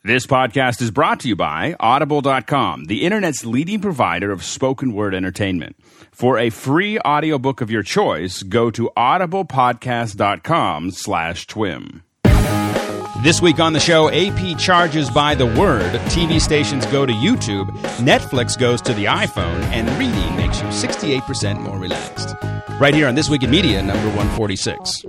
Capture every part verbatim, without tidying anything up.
This podcast is brought to you by Audible dot com, the internet's leading provider of spoken word entertainment. For a free audiobook of your choice, go to audiblepodcast dot com slash twim. This week on the show, A P charges by the word, T V stations go to YouTube, Netflix goes to the iPhone, and reading makes you sixty-eight percent more relaxed. Right here on This Week in Media, number one forty-six.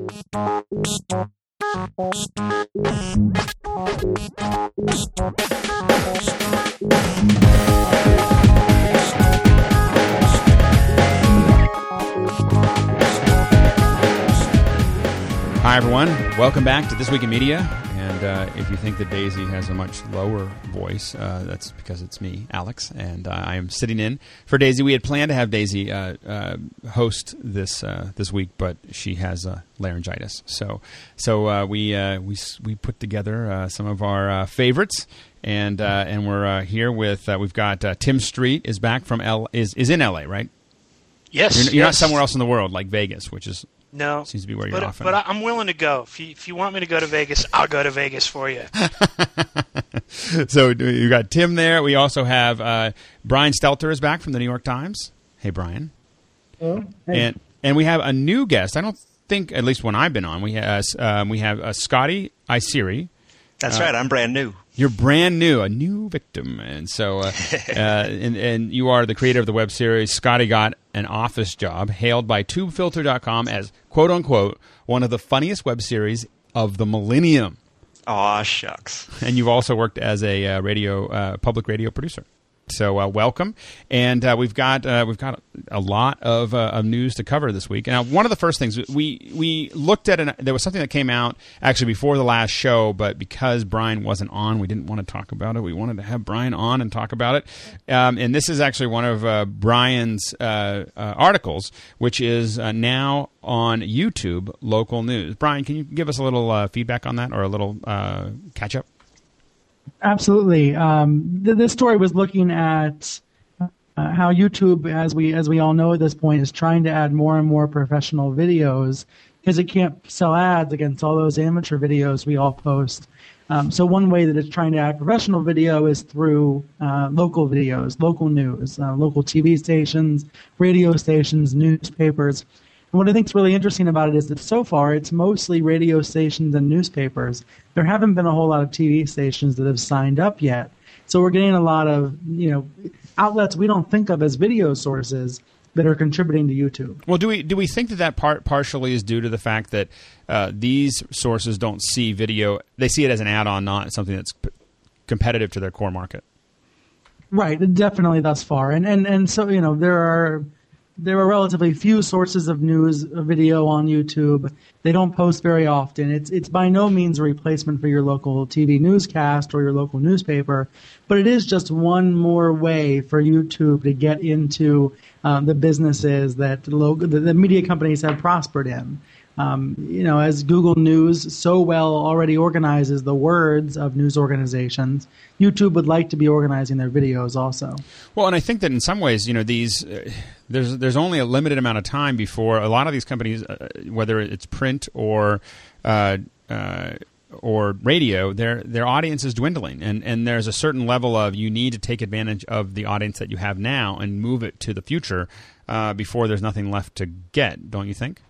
Hi, everyone. Welcome back to This Week in Media. And uh, if you think that Daisy has a much lower voice, uh, that's because it's me, Alex, and uh, I am sitting in for Daisy. We had planned to have Daisy uh, uh, host this uh, this week, but she has uh, laryngitis. So, so uh, we uh, we we put together uh, some of our uh, favorites, and uh, and we're uh, here with uh, we've got uh, Tim Street is back from L is is in L A, right? Yes, you're, you're yes. not somewhere else in the world like Vegas, which is. No, seems to be where you're but, often. But I'm willing to go. If you, if you want me to go to Vegas, I'll go to Vegas for you. So you got Tim there. We also have uh, Brian Stelter is back from the New York Times. Hey, Brian. Oh, hey. And and we have a new guest. I don't think, at least when I've been on, we have um, we have uh, Scotty Iseri. That's uh, right. I'm brand new. You're brand new, a new victim, and so uh, uh, and and you are the creator of the web series. Scotty got an office job, hailed by TubeFilter dot com as "quote unquote" one of the funniest web series of the millennium. Aw, shucks! And you've also worked as a uh, radio uh, public radio producer. So uh, welcome, and uh, we've got uh, we've got a lot of, uh, of news to cover this week. Now, one of the first things we we looked at, an, there was something that came out actually before the last show, but because Brian wasn't on, we didn't want to talk about it. We wanted to have Brian on and talk about it. Um, and this is actually one of uh, Brian's uh, uh, articles, which is uh, now on YouTube, local news. Brian, can you give us a little uh, feedback on that, or a little uh, catch up? Absolutely. Um, th- this story was looking at uh, how YouTube, as we as we all know at this point, is trying to add more and more professional videos because it can't sell ads against all those amateur videos we all post. Um, so one way that it's trying to add professional video is through uh, local videos, local news, uh, local T V stations, radio stations, newspapers. And what I think is really interesting about it is that so far it's mostly radio stations and newspapers. There haven't been a whole lot of T V stations that have signed up yet. So we're getting a lot of, you know, outlets we don't think of as video sources that are contributing to YouTube. Well, do we do we think that that part partially is due to the fact that uh, these sources don't see video? They see it as an add-on, not something that's p- competitive to their core market. Right, definitely thus far. And and, and so, you know, there are... There are relatively few sources of news video on YouTube. They don't post very often. It's it's by no means a replacement for your local T V newscast or your local newspaper, but it is just one more way for YouTube to get into um, the businesses that the, local, the, the media companies have prospered in. Um, you know, as Google News so well already organizes the words of news organizations, YouTube would like to be organizing their videos also. Well, and I think that in some ways, you know, these uh, there's there's only a limited amount of time before a lot of these companies, uh, whether it's print or uh, uh, or radio, their their audience is dwindling, and and there's a certain level of you need to take advantage of the audience that you have now and move it to the future uh, before there's nothing left to get. Don't you think?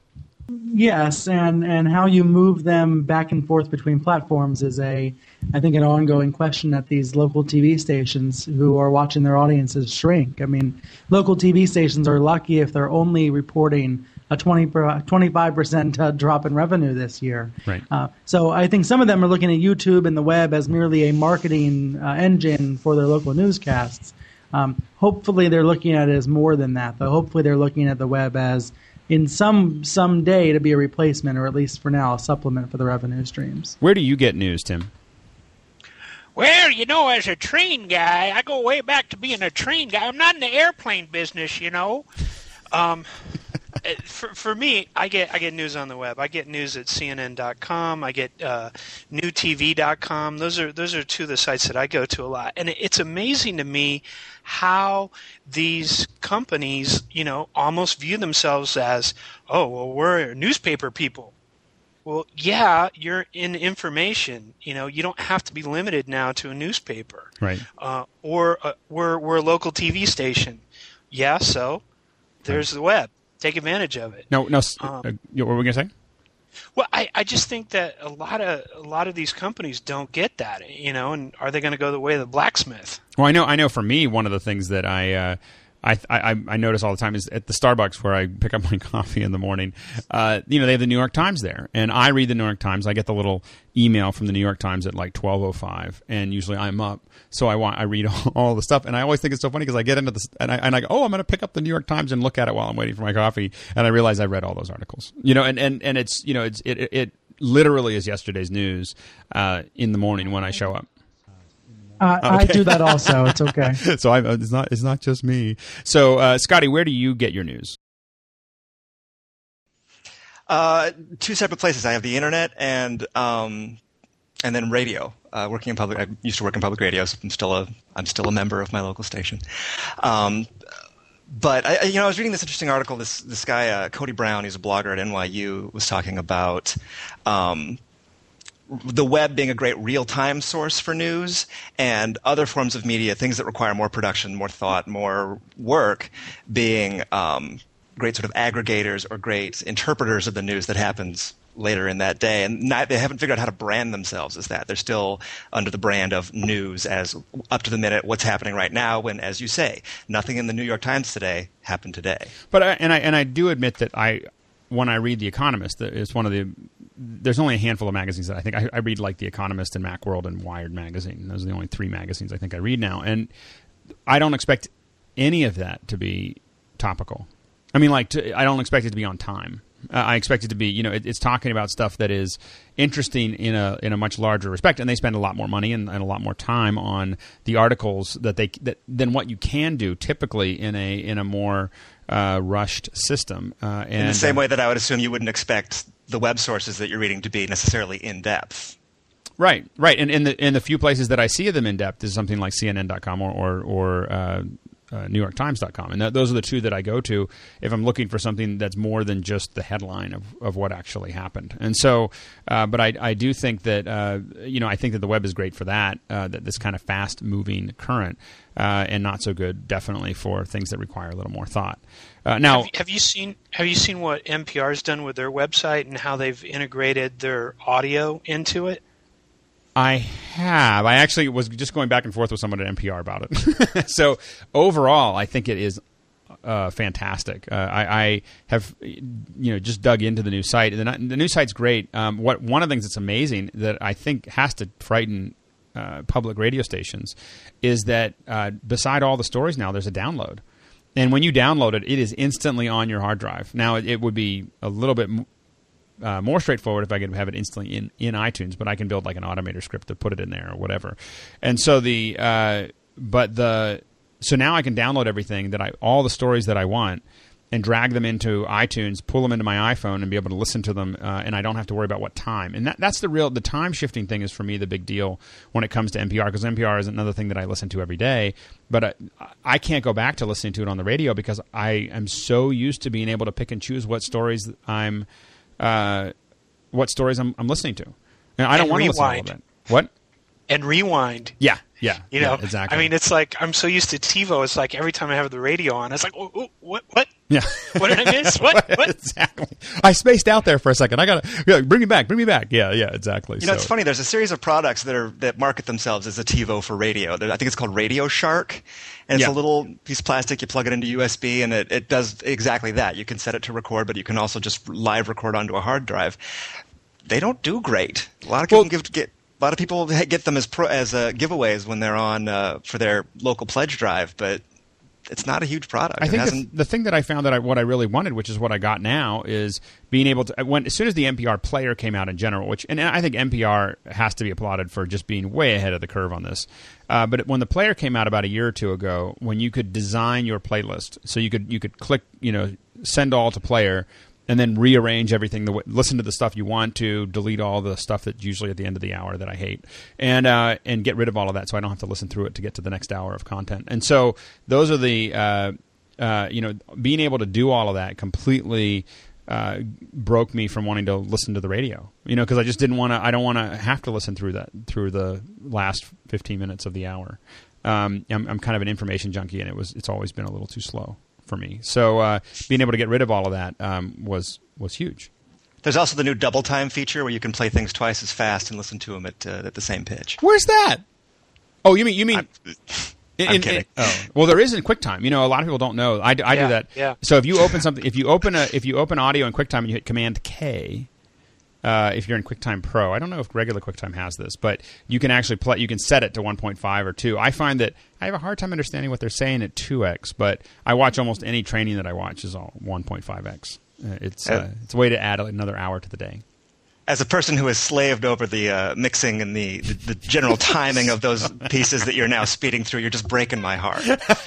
Yes, and, and how you move them back and forth between platforms is a, I think, an ongoing question that these local T V stations who are watching their audiences shrink. I mean, local T V stations are lucky if they're only reporting a twenty, twenty-five percent uh, drop in revenue this year. Right. Uh, so I think some of them are looking at YouTube and the web as merely a marketing uh, engine for their local newscasts. Um, hopefully they're looking at it as more than that, though. Hopefully they're looking at the web as in some some day to be a replacement, or at least for now, a supplement for the revenue streams. Where do you get news, Tim? Well, you know, as a train guy, I go way back to being a train guy. I'm not in the airplane business, you know. Um, for for me, I get I get news on the web. I get news at C N N dot com. I get uh, New T V dot com. Those are those are two of the sites that I go to a lot, and it's amazing to me how these companies, you know, almost view themselves as, oh, well, we're newspaper people. Well, yeah, you're in information. You know, you don't have to be limited now to a newspaper, right? Uh, or uh, we're we're a local T V station. Yeah, so there's right. the web. Take advantage of it. No, no. Um, uh, what were we gonna say? Well, I, I just think that a lot of a lot of these companies don't get that. You know, and are they going to go the way of the blacksmith? Well, I know. I know. For me, one of the things that I. Uh, I, I I notice all the time is at the Starbucks where I pick up my coffee in the morning. Uh, you know, they have the New York Times there, and I read the New York Times. I get the little email from the New York Times at like twelve oh five, and usually I'm up, so I want I read all, all the stuff. And I always think it's so funny because I get into this and I and I go, oh, I'm going to pick up the New York Times and look at it while I'm waiting for my coffee, and I realize I read all those articles. You know, and, and, and it's you know it's it it literally is yesterday's news uh, in the morning when I show up. Uh, okay. I do that also. It's okay. So I'm, it's not it's not just me. So, uh, Scotty, where do you get your news? Uh, two separate places. I have the internet and um, and then radio. Uh, working in public, I used to work in public radio, so I'm still a I'm still a member of my local station. Um, but I, you know, I was reading this interesting article. This this guy uh, Cody Brown, he's a blogger at N Y U, was talking about. Um, the web being a great real-time source for news, and other forms of media, things that require more production, more thought, more work, being um, great sort of aggregators or great interpreters of the news that happens later in that day. And not, they haven't figured out how to brand themselves as that. They're still under the brand of news as up to the minute what's happening right now when, as you say, nothing in the New York Times today happened today. But I, and I and I do admit that I when I read The Economist, it's one of the there's only a handful of magazines that I think I, I read, like The Economist and Macworld and Wired magazine. Those are the only three magazines I think I read now, and I don't expect any of that to be topical. I mean, like to, I don't expect it to be on time. Uh, I expect it to be, you know, it, it's talking about stuff that is interesting in a in a much larger respect, and they spend a lot more money and, and a lot more time on the articles that they that than what you can do typically in a in a more uh, rushed system. Uh, and, in the same uh, way that I would assume you wouldn't expect the web sources that you're reading to be necessarily in depth. Right, right, and in the in the few places that I see them in depth is something like C N N dot com or or, or uh, uh, New York Times dot com, and th- those are the two that I go to if I'm looking for something that's more than just the headline of, of what actually happened. And so, uh, but I I do think that uh, you know I think that the web is great for that, uh, that this kind of fast moving current, uh, and not so good definitely for things that require a little more thought. Uh, now, have, have you seen have you seen what N P R's done with their website and how they've integrated their audio into it? I have. I actually was just going back and forth with someone at N P R about it. So overall, I think it is uh, fantastic. Uh, I, I have, you know, just dug into the new site. The, the new site's great. Um, what one of the things that's amazing that I think has to frighten uh, public radio stations is that uh, beside all the stories now, there's a download. And when you download it, it is instantly on your hard drive. Now, it, it would be a little bit uh, more straightforward if I could have it instantly in, in iTunes, but I can build like an automator script to put it in there or whatever. And so the uh, but the so now I can download everything that I all the stories that I want and drag them into iTunes, pull them into my iPhone, and be able to listen to them, uh, and I don't have to worry about what time. And that, that's the real, the time shifting thing is for me the big deal when it comes to N P R, because N P R is another thing that I listen to every day, but I, I can't go back to listening to it on the radio because I am so used to being able to pick and choose what stories I'm, uh, what stories I'm, I'm listening to. And I don't and want rewind. to listen to all of it. What? And rewind. Yeah. Yeah, you know, yeah, exactly. I mean, it's like I'm so used to TiVo. It's like every time I have the radio on, it's like, oh, oh, what, what? Yeah, what did I miss? What? What? Exactly. I spaced out there for a second. I gotta yeah, bring me back. Bring me back. Yeah, yeah, exactly. You know, so. It's funny. There's a series of products that are that market themselves as a TiVo for radio. I think it's called Radio Shark, and it's yeah. a little piece of plastic. You plug it into U S B, and it, it does exactly that. You can set it to record, but you can also just live record onto a hard drive. They don't do great. A lot of people well, give get. A lot of people get them as pro, as uh, giveaways when they're on uh, for their local pledge drive, but it's not a huge product. I think it the, the thing that I found that I, what I really wanted, which is what I got now, is being able to when as soon as the N P R player came out in general, which and I think N P R has to be applauded for just being way ahead of the curve on this. Uh, but when the player came out about a year or two ago, when you could design your playlist, so you could you could click, you know, send all to player. And then rearrange everything, the way, listen to the stuff you want to, delete all the stuff that's usually at the end of the hour that I hate, and uh, and get rid of all of that so I don't have to listen through it to get to the next hour of content. And so those are the, uh, uh, you know, being able to do all of that completely uh, broke me from wanting to listen to the radio. You know, because I just didn't want to. I don't want to have to listen through that through the last fifteen minutes of the hour. Um, I'm, I'm kind of an information junkie, and it was it's always been a little too slow for me. So uh, being able to get rid of all of that um, was was huge. There's also the new double time feature where you can play things twice as fast and listen to them at uh, at the same pitch. Where's that? Oh, you mean you mean? I'm, in, I'm in, kidding. In, oh, well, there is in QuickTime. You know, a lot of people don't know. I, I Yeah, do that. yeah. So if you open something, if you open a, if you open audio in QuickTime and you hit Command K, uh, if you're in QuickTime Pro, I don't know if regular QuickTime has this, but you can actually play. You can set it to one point five or two. I find that I have a hard time understanding what they're saying at two x, but I watch almost any training that I watch is all one point five x. Uh, it's uh, it's a way to add another hour to the day. As a person who has slaved over the uh, mixing and the, the, the general timing of those pieces that you're now speeding through, you're just breaking my heart.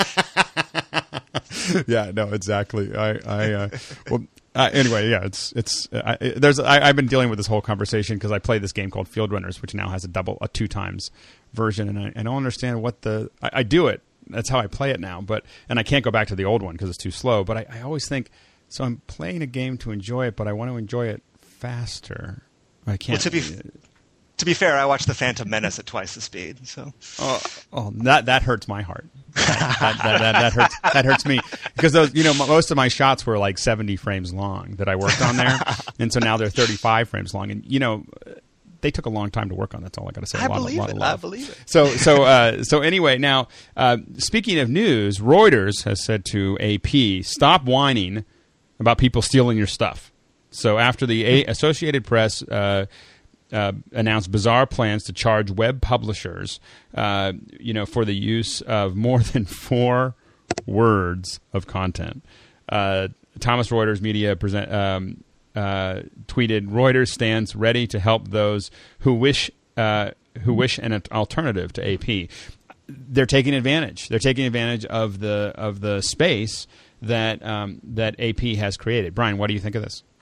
Yeah, no, exactly. I, I uh, well, uh, anyway, yeah, it's it's uh, I, there's I, I've been dealing with this whole conversation because I play this game called Field Runners, which now has a double a two times version, and I, I don't understand what the I, I do it. That's how I play it now, but and I can't go back to the old one because it's too slow. But I, I always think. So I'm playing a game to enjoy it, but I want to enjoy it faster. I can't. Well, to be to be fair, I watched The Phantom Menace at twice the speed. So oh, oh that that hurts my heart. That, that, that, that, that hurts. That hurts me because those, you know, most of my shots were like seventy frames long that I worked on there, and so now they're thirty-five frames long. And you know, they took a long time to work on. That's all I got to say. I a lot, believe a lot it. Of love. I believe it. So so uh, so anyway, now uh, speaking of news, Reuters has said to A P, "Stop whining about people stealing your stuff." So after the A- Associated Press uh, uh, announced bizarre plans to charge web publishers, uh, you know, for the use of more than four words of content, uh, Thomas Reuters Media present, um, uh, tweeted, "Reuters stands ready to help those who wish uh, who wish an alternative to A P." They're taking advantage. They're taking advantage of the of the space that um, that A P has created. Brian, what do you think of this?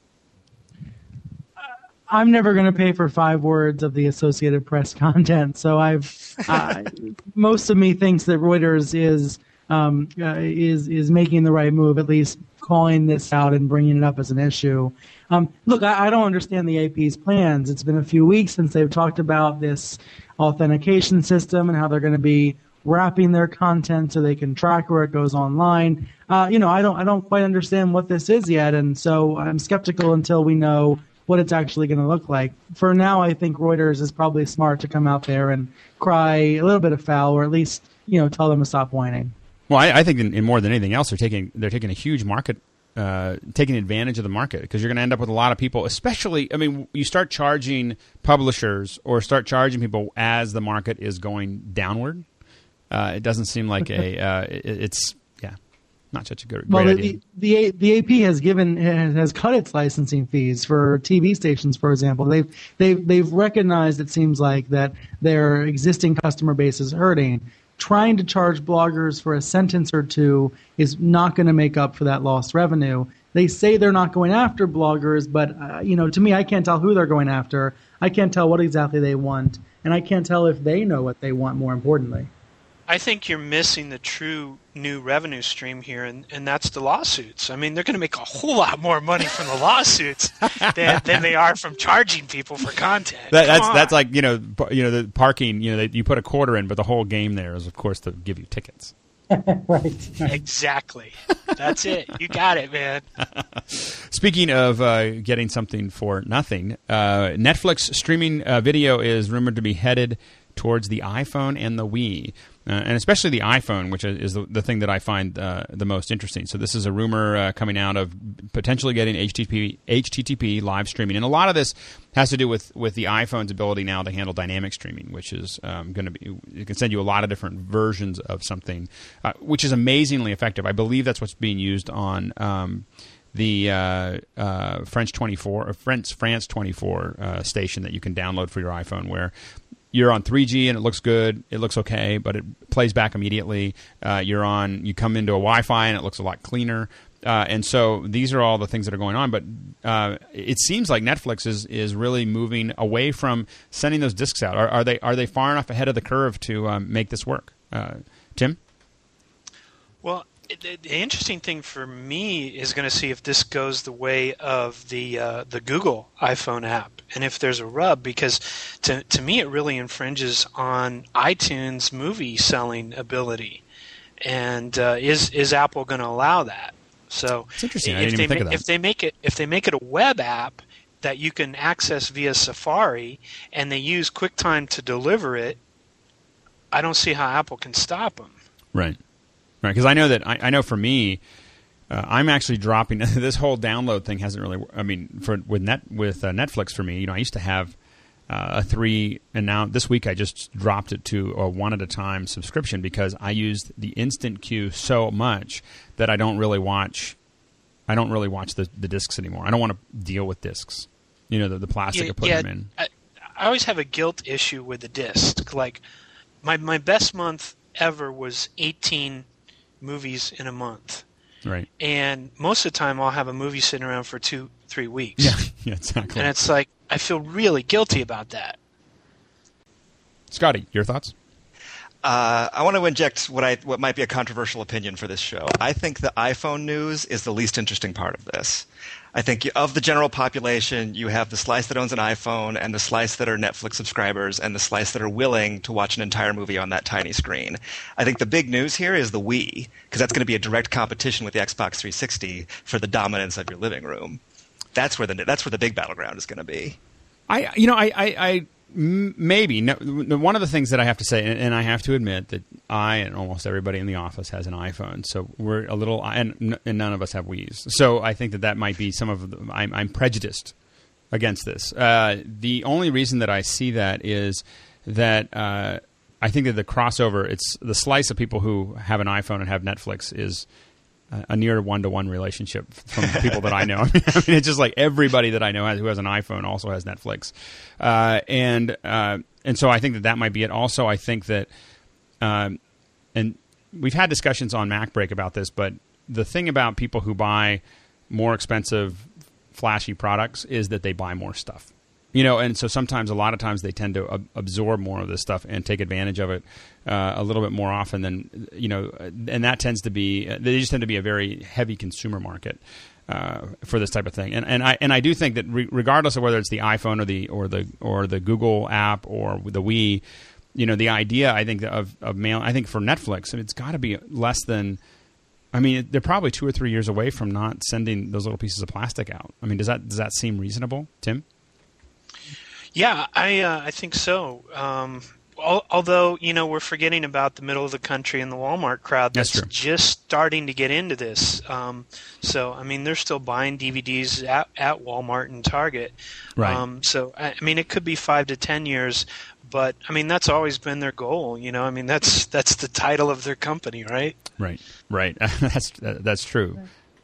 I'm never going to pay for five words of the Associated Press content, so I've uh, most of me thinks that Reuters is um, uh, is is making the right move, at least calling this out and bringing it up as an issue. Um, look, I, I don't understand the A P's plans. It's been a few weeks since they've talked about this authentication system and how they're going to be wrapping their content so they can track where it goes online. Uh, you know, I don't I don't quite understand what this is yet, and so I'm skeptical until we know what it's actually going to look like. For now, I think Reuters is probably smart to come out there and cry a little bit of foul, or at least, you know, tell them to stop whining. Well, I, I think in, in more than anything else, they're taking they're taking a huge market, uh, taking advantage of the market, because you're going to end up with a lot of people, especially, I mean, you start charging publishers or start charging people as the market is going downward. Uh, it doesn't seem like a uh, it, it's yeah, not such a good well, great the, idea. the the A P has given has cut its licensing fees for T V stations, for example. They've they've they've recognized, it seems like, that their existing customer base is hurting. Trying to charge bloggers for a sentence or two is not going to make up for that lost revenue. They say they're not going after bloggers, but uh, you know, to me, I can't tell who they're going after. I can't tell what exactly they want, and I can't tell if they know what they want. More importantly, I think you're missing the true new revenue stream here, and, and that's the lawsuits. I mean, they're going to make a whole lot more money from the lawsuits than, than they are from charging people for content. That, Come that's on. that's like you know you know the parking. You know, they, you put a quarter in, but the whole game there is, of course, to give you tickets. right? Exactly. That's it. You got it, man. Speaking of uh, getting something for nothing, uh, Netflix streaming uh, video is rumored to be headed towards the iPhone and the Wii. Uh, and especially the iPhone, which is the, the thing that I find uh, the most interesting. So this is a rumor uh, coming out of potentially getting H T T P, H T T P live streaming. And a lot of this has to do with, with the iPhone's ability now to handle dynamic streaming, which is um, going to be – it can send you a lot of different versions of something, uh, which is amazingly effective. I believe that's what's being used on um, the uh, uh, French twenty-four or France, France twenty-four uh, station that you can download for your iPhone, where – you're on three G and it looks good, it looks okay, but it plays back immediately. Uh, you're on, you come into a Wi-Fi and it looks a lot cleaner. Uh, and so these are all the things that are going on. But uh, it seems like Netflix is is really moving away from sending those discs out. Are, are they are they far enough ahead of the curve to um, make this work? Uh, Tim? Well, The, the interesting thing for me is going to see if this goes the way of the uh, the Google iPhone app, and if there's a rub, because to to me it really infringes on iTunes movie selling ability, and uh, is is Apple going to allow that? So it's interesting. I if didn't they even think ma- of that. if they make it if they make it a web app that you can access via Safari, and they use QuickTime to deliver it, I don't see how Apple can stop them. Right. Right, because I know that I, I know for me, uh, I'm actually dropping this whole download thing. Hasn't really. I mean, for with net with uh, Netflix for me, you know, I used to have uh, a three, and now this week I just dropped it to a one at a time subscription because I used the instant queue so much that I don't really watch. I don't really watch the, the discs anymore. I don't want to deal with discs. You know, the, the plastic Yeah, of putting yeah, them in. I, I always have a guilt issue with the disc. Like my my best month ever was eighteen movies in a month. Right. And most of the time I'll have a movie sitting around for two, three weeks. Yeah, yeah, exactly. And it's like, I feel really guilty about that. Scotty, your thoughts? Uh, I want to inject what I what might be a controversial opinion for this show. I think the iPhone news is the least interesting part of this. I think of the general population, you have the slice that owns an iPhone and the slice that are Netflix subscribers and the slice that are willing to watch an entire movie on that tiny screen. I think the big news here is the Wii, because that's going to be a direct competition with the Xbox three sixty for the dominance of your living room. That's where the that's where the big battleground is going to be. I, you know, I, I, I maybe no, one of the things that I have to say, and, and I have to admit that I and almost everybody in the office has an iPhone, so we're a little, and, and none of us have Wiis. So I think that that might be some of the, I'm, I'm prejudiced against this. Uh, the only reason that I see that is that uh, I think that the crossover, it's the slice of people who have an iPhone and have Netflix is a near one-to-one relationship from people that I know. I mean, it's just like everybody that I know has, who has an iPhone also has Netflix. Uh, and uh, and so I think that that might be it. Also, I think that, um, and we've had discussions on MacBreak about this, but the thing about people who buy more expensive, flashy products is that they buy more stuff. You know, and so sometimes, a lot of times, they tend to ab- absorb more of this stuff and take advantage of it uh, a little bit more often than, you know, and that tends to be, they just tend to be a very heavy consumer market uh, for this type of thing. And and I and I do think that re- regardless of whether it's the iPhone or the or the or the Google app or the Wii, you know, the idea I think of of mail, I think for Netflix, it's got to be less than. I mean, they're probably two or three years away from not sending those little pieces of plastic out. I mean, does that does that seem reasonable, Tim? Yeah, I uh, I think so. Um, al- although, you know, we're forgetting about the middle of the country and the Walmart crowd that's, That's just starting to get into this. Um, so, I mean, they're still buying D V Ds at, at Walmart and Target. Right. Um, so, I, I mean, it could be five to ten years, but I mean, that's always been their goal. You know, I mean, that's that's the title of their company, right? Right. Right. that's that's true.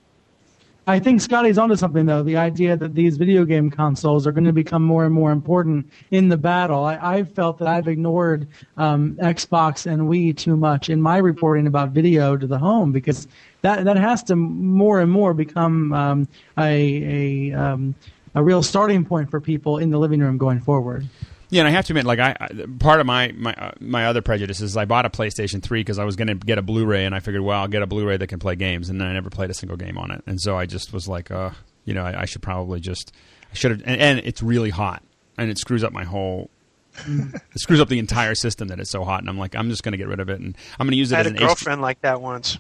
I think Scotty's onto something, though. The idea that these video game consoles are going to become more and more important in the battle. I, I've felt that I've ignored um, Xbox and Wii too much in my reporting about video to the home, because that that has to more and more become um, a a, um, a real starting point for people in the living room going forward. Yeah, and I have to admit, like I, I part of my my uh, my other prejudice is I bought a PlayStation three because I was going to get a Blu-ray, and I figured, well, I'll get a Blu-ray that can play games, and then I never played a single game on it, and so I just was like, uh, you know, I, I should probably just, I should have, and, and it's really hot, and it screws up my whole, it screws up the entire system that it's so hot, and I'm like, I'm just going to get rid of it, and I'm going to use it I had as a an girlfriend like that once.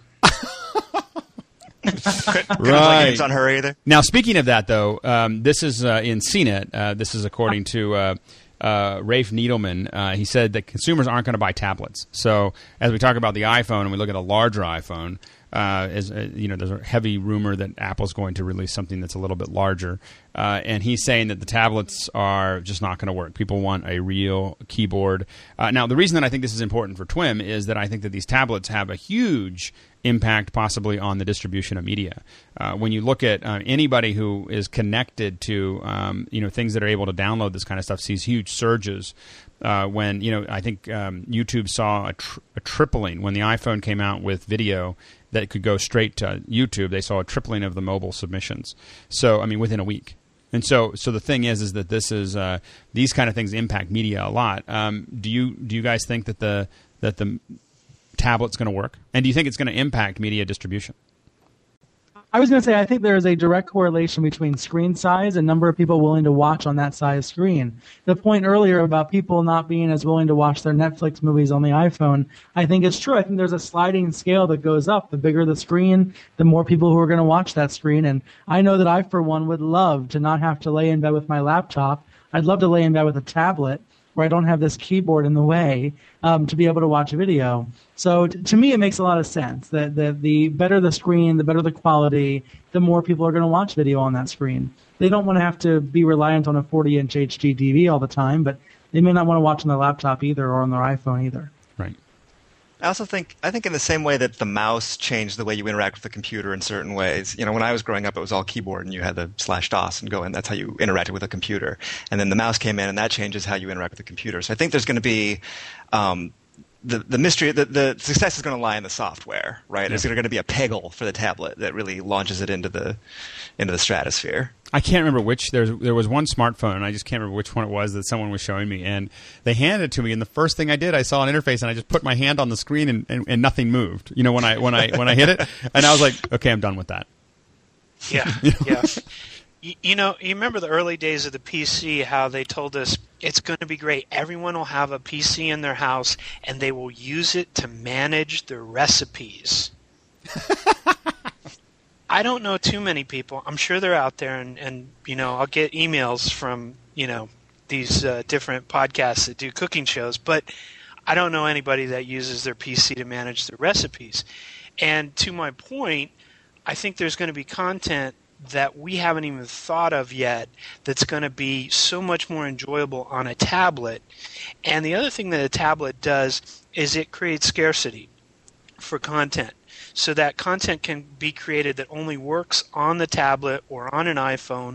Couldn't play games on her either. Now, speaking of that, though, um, this is uh, in C net. Uh, this is according to uh, uh, Rafe Needleman. Uh, he said that consumers aren't going to buy tablets. So, as we talk about the iPhone and we look at a larger iPhone, uh, is uh, you know, there's a heavy rumor that Apple's going to release something that's a little bit larger. Uh, and he's saying that the tablets are just not going to work. People want a real keyboard. Uh, now, the reason that I think this is important for TWIM is that I think that these tablets have a huge impact possibly on the distribution of media. Uh, when you look at uh, anybody who is connected to um, you know, things that are able to download this kind of stuff sees huge surges. Uh, when, you know, I think um, YouTube saw a, tr- a tripling when the iPhone came out with video that could go straight to YouTube. They saw a tripling of the mobile submissions. So, I mean, within a week. And so, so the thing is, is that this is uh, these kind of things impact media a lot. Um, do you do you guys think that the that the tablet's going to work? And do you think it's going to impact media distribution? I was going to say, I think there is a direct correlation between screen size and number of people willing to watch on that size screen. The point earlier about people not being as willing to watch their Netflix movies on the iPhone, I think it's true. I think there's a sliding scale that goes up. The bigger the screen, the more people who are going to watch that screen. And I know that I, for one, would love to not have to lay in bed with my laptop. I'd love to lay in bed with a tablet where I don't have this keyboard in the way um, to be able to watch a video. So t- to me, it makes a lot of sense that the, the better the screen, the better the quality, the more people are going to watch video on that screen. They don't want to have to be reliant on a forty-inch H D T V all the time, but they may not want to watch on their laptop either or on their iPhone either. Right. I also think I think in the same way that the mouse changed the way you interact with the computer in certain ways. You know, when I was growing up, it was all keyboard, and you had the slash DOS and go, and that's how you interacted with a computer. And then the mouse came in, and that changes how you interact with the computer. So I think there's going to be um, the the mystery. The, the success is going to lie in the software, right? Yeah. There's going to be a Peggle for the tablet that really launches it into the into the stratosphere. I can't remember which. There's, there was one smartphone, and I just can't remember which one it was that someone was showing me. And they handed it to me, and the first thing I did, I saw an interface, and I just put my hand on the screen, and, and, and nothing moved. You know, when I when I when I hit it, and I was like, okay, I'm done with that. Yeah, you know? yeah. You, you know, you remember the early days of the P C, how they told us it's going to be great. Everyone will have a P C in their house, and they will use it to manage their recipes. I don't know too many people. I'm sure they're out there, and, and you know, I'll get emails from, you know, these uh, different podcasts that do cooking shows, but I don't know anybody that uses their P C to manage their recipes. And to my point, I think there's going to be content that we haven't even thought of yet that's going to be so much more enjoyable on a tablet. And the other thing that a tablet does is it creates scarcity for content. So that content can be created that only works on the tablet or on an iPhone,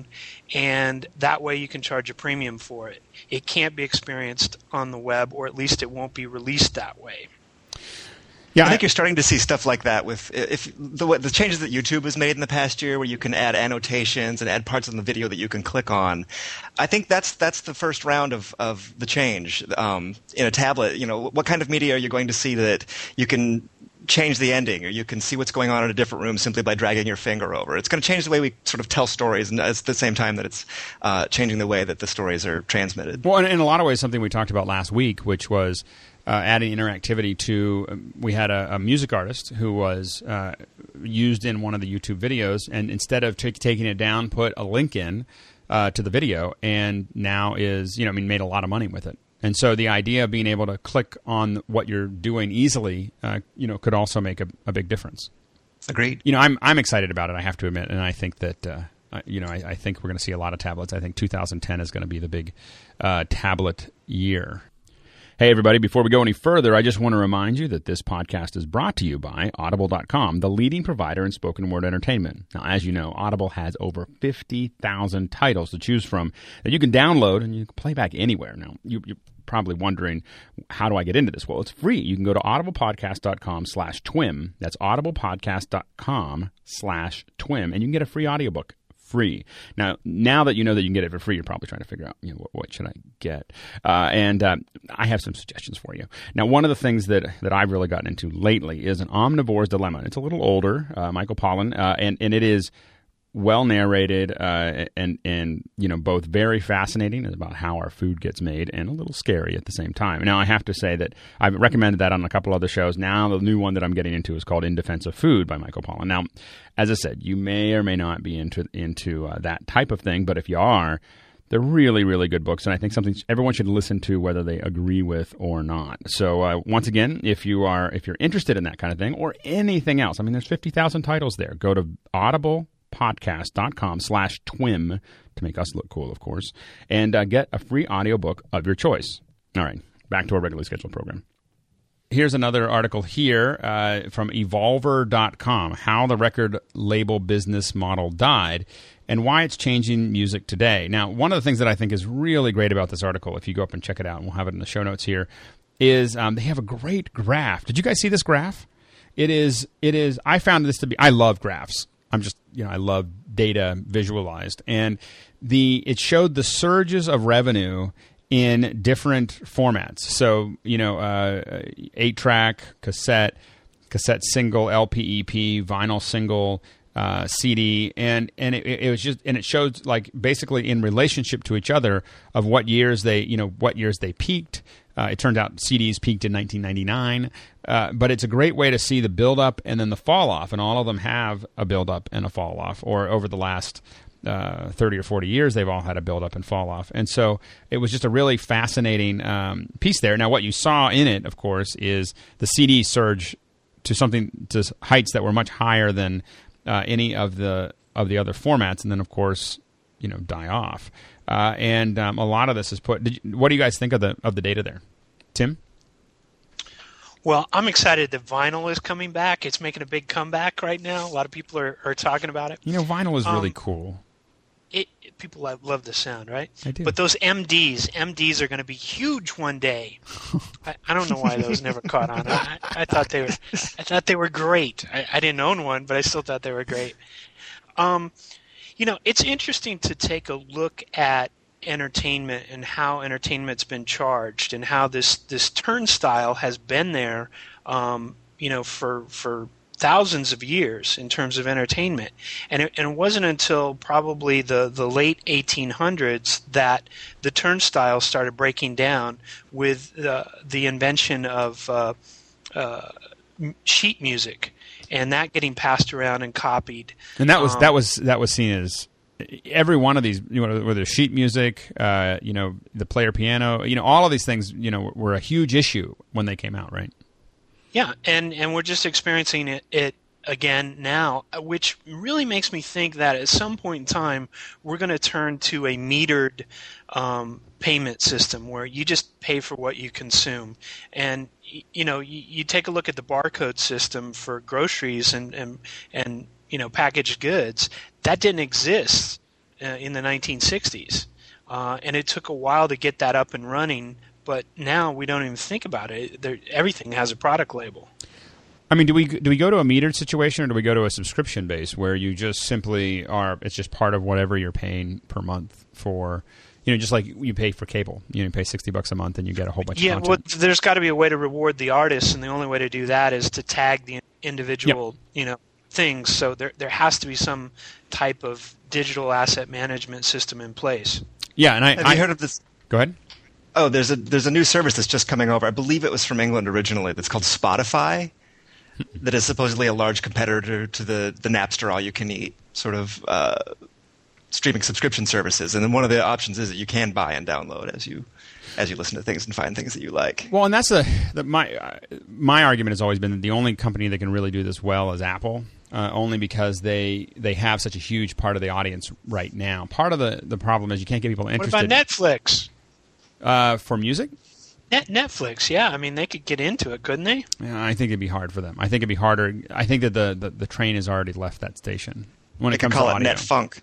and that way you can charge a premium for it. It can't be experienced on the web, or at least it won't be released that way. Yeah, I think you're starting to see stuff like that with if the the changes that YouTube has made in the past year, where you can add annotations and add parts of the video that you can click on. I think that's that's the first round of, of the change um, in a tablet. You know, what kind of media are you going to see that you can change the ending, or you can see what's going on in a different room simply by dragging your finger over? It's going to change the way we sort of tell stories, and at the same time that it's uh, changing the way that the stories are transmitted. Well, in, in a lot of ways, something we talked about last week, which was uh, adding interactivity to. Um, we had a, a music artist who was uh, used in one of the YouTube videos, and instead of t- taking it down, put a link in uh, to the video, and now is you know I mean made a lot of money with it. And so the idea of being able to click on what you're doing easily, uh, you know, could also make a, a big difference. Agreed. You know, I'm I'm excited about it, I have to admit, and I think that uh, you know I, I think we're going to see a lot of tablets. I think two thousand ten is going to be the big uh, tablet year. Hey, everybody, before we go any further, I just want to remind you that this podcast is brought to you by Audible dot com, the leading provider in spoken word entertainment. Now, as you know, Audible has over fifty thousand titles to choose from that you can download and you can play back anywhere. Now, you, you're probably wondering, how do I get into this? Well, it's free. You can go to audible podcast dot com slash twim. That's audible podcast dot com slash twim, and you can get a free audiobook. Free. Now, now that you know that you can get it for free, you're probably trying to figure out, you know, what, what should I get? Uh, and uh, I have some suggestions for you. Now, one of the things that that I've really gotten into lately is An Omnivore's Dilemma. It's a little older, uh, Michael Pollan, uh, and and it is well narrated uh, and and you know both very fascinating about how our food gets made and a little scary at the same time. Now, I have to say that I've recommended that on a couple other shows. Now, the new one that I'm getting into is called In Defense of Food by Michael Pollan. Now, as I said, you may or may not be into into uh, that type of thing, but if you are, they're really, really good books, and I think something everyone should listen to, whether they agree with or not. So, uh, once again, if you are if you're interested in that kind of thing or anything else, I mean, there's fifty thousand titles there. Go to Audible. podcast dot com slash twim to make us look cool, of course, and uh, get a free audiobook of your choice. All right, back to our regularly scheduled program. Here's another article here uh, from evolver dot com, how the record label business model died and why it's changing music today. Now, one of the things that I think is really great about this article, if you go up and check it out, and we'll have it in the show notes here, is um, they have a great graph. Did you guys see this graph? It is, it is, I found this to be, I love graphs. I'm just, you know, I love data visualized. And the it showed the surges of revenue in different formats. So, you know, uh, eight track, cassette, cassette single, L P E P, vinyl single, uh, C D, and and it, it was just and it showed like basically in relationship to each other of what years they you know what years they peaked. Uh, it turned out C Ds peaked in nineteen ninety-nine, uh, but it's a great way to see the build up and then the fall off, and all of them have a build up and a fall off, or over the last uh, thirty or forty years, they've all had a build up and fall off. And so it was just a really fascinating um, piece there. Now, what you saw in it, of course, is the C D surge to something to heights that were much higher than uh, any of the of the other formats, and then of course, you know, die off. Uh, and um, a lot of this is put. Did you, what do you guys think of the of the data there, Tim? Well, I'm excited that vinyl is coming back. It's making a big comeback right now. A lot of people are, are talking about it. You know, vinyl is really um, cool. It, it, people love, love the sound, right? I do. But those M Ds, M Ds are going to be huge one day. I, I don't know why those never caught on. I, I thought they were, I thought they were great. I, I didn't own one, but I still thought they were great. Um, you know, it's interesting to take a look at entertainment and how entertainment's been charged, and how this this turnstile has been there, um, you know, for for. thousands of years in terms of entertainment. And it, and it wasn't until probably the, the late eighteen hundreds that the turnstile started breaking down with uh, the invention of uh, uh, sheet music, and that getting passed around and copied. And that was um, that was that was seen as every one of these, you know, whether it's sheet music, uh, you know, the player piano, you know, all of these things, you know, were a huge issue when they came out, right? Yeah, and, and we're just experiencing it, it again now, which really makes me think that at some point in time we're going to turn to a metered um, payment system where you just pay for what you consume. And you know, you, you take a look at the barcode system for groceries and and, and you know, packaged goods. That didn't exist uh, in the nineteen sixties, uh, and it took a while to get that up and running. But now we don't even think about it. There, everything has a product label. I mean, do we do we go to a metered situation, or do we go to a subscription base where you just simply are? It's just part of whatever you're paying per month for. You know, just like you pay for cable. You know, you pay sixty bucks a month and you get a whole bunch yeah, of content. Well, there's got to be a way to reward the artists, and the only way to do that is to tag the individual, yep. you know, things. So there there has to be some type of digital asset management system in place. Yeah, and I have I, you heard of this? Go ahead. Oh, there's a there's a new service that's just coming over. I believe it was from England originally. That's called Spotify. That is supposedly a large competitor to the the Napster all-you-can-eat sort of uh, streaming subscription services. And then one of the options is that you can buy and download as you as you listen to things and find things that you like. Well, and that's the, the my uh, my argument has always been that the only company that can really do this well is Apple. Uh, only because they they have such a huge part of the audience right now. Part of the, the problem is you can't get people interested. What about Netflix? Uh, for music? Net Netflix, yeah. I mean, they could get into it, couldn't they? Yeah, I think it'd be hard for them. I think it'd be harder. I think that the, the, the train has already left that station. When they it comes could call to it audio. NetFunk.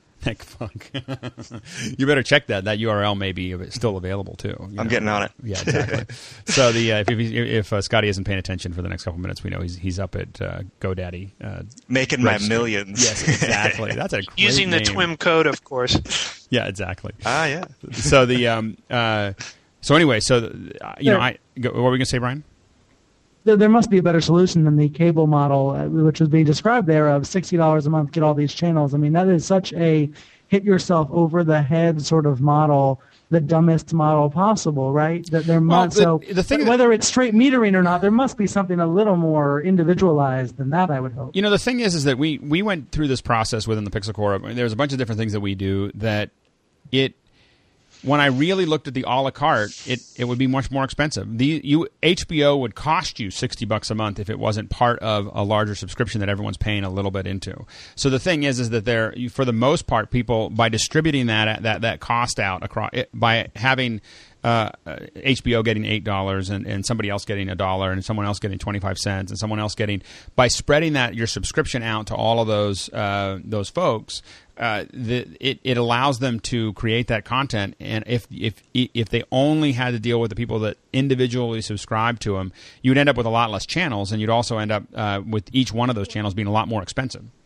NetFunk. You better check that. That U R L may be still available too. I'm know? getting on it. Yeah, exactly. So the uh, if if, if uh, Scotty isn't paying attention for the next couple minutes, we know he's he's up at uh, GoDaddy, uh, making registry. my millions. Yes, exactly. That's a great using the name. T W I M code, of course. Yeah, exactly. Ah, yeah. So the um uh so anyway, so uh, you There- know, I go, what were we gonna say, Brian? There, there must be a better solution than the cable model, uh, which was being described there, of sixty dollars a month, get all these channels. I mean, that is such a hit yourself over the head sort of model, the dumbest model possible, right? That there Well, must, the- so the thing that- whether it's straight metering or not, there must be something a little more individualized than that, I would hope. You know, the thing is, is that we, we went through this process within the Pixel Core. I mean, there's a bunch of different things that we do that it, when I really looked at the a la carte, it, it would be much more expensive. The you H B O would cost you sixty bucks a month if it wasn't part of a larger subscription that everyone's paying a little bit into. So the thing is, is that there, for the most part, people, by distributing that that that cost out across, by having uh, H B O getting eight dollars and, and somebody else getting a dollar and someone else getting twenty-five cents and someone else getting, by spreading that your subscription out to all of those uh, those folks, uh, the, it it allows them to create that content. And if if if they only had to deal with the people that individually subscribe to them, you would end up with a lot less channels, and you'd also end up uh, with each one of those channels being a lot more expensive.